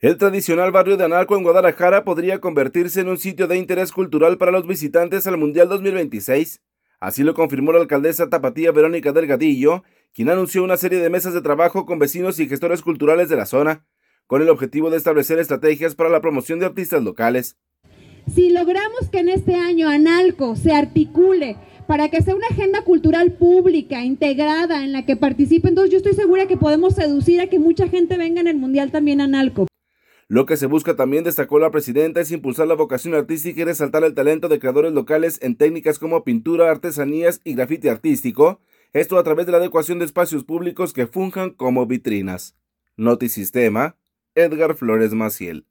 El tradicional barrio de Analco en Guadalajara podría convertirse en un sitio de interés cultural para los visitantes al Mundial 2026. Así lo confirmó la alcaldesa tapatía Verónica Delgadillo, quien anunció una serie de mesas de trabajo con vecinos y gestores culturales de la zona, con el objetivo de establecer estrategias para la promoción de artistas locales. Si logramos que en este año Analco se articule para que sea una agenda cultural pública, integrada, en la que participen, entonces yo estoy segura que podemos seducir a que mucha gente venga en el Mundial también a Analco. Lo que se busca también, destacó la presidenta, es impulsar la vocación artística y resaltar el talento de creadores locales en técnicas como pintura, artesanías y grafiti artístico, esto a través de la adecuación de espacios públicos que funjan como vitrinas. Notisistema, Edgar Flores Maciel.